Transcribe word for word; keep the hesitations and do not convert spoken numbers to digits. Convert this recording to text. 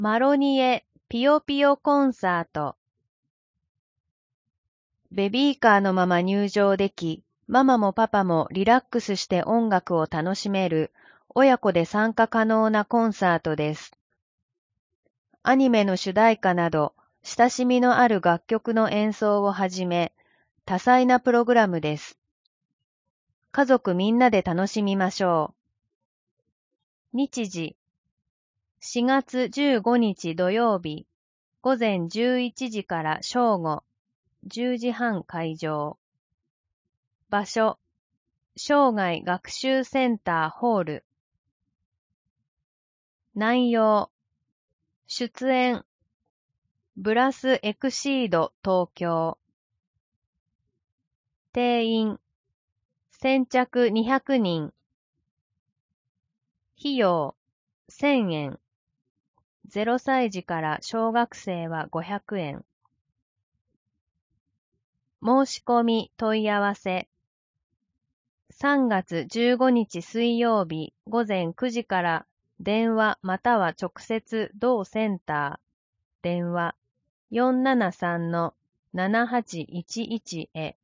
マロニエピヨピヨコンサート。ベビーカーのまま入場でき、ママもパパもリラックスして音楽を楽しめる親子で参加可能なコンサートです。アニメの主題歌など親しみのある楽曲の演奏をはじめ、多彩なプログラムです。家族みんなで楽しみましょう。日時しがつじゅうごにち土曜日、午前じゅういちじから正午、じゅうじはん開場。場所、生涯学習センターホール。内容、出演、ブラスエクシード東京。定員、先着にひゃくにん。費用、せんえん。ゼロさいじから小学生はごひゃくえん。申し込み問い合わせ。さんがつじゅうごにち水曜日午前くじから電話または直接同センター、電話 よんななさんのななはちいちいち へ。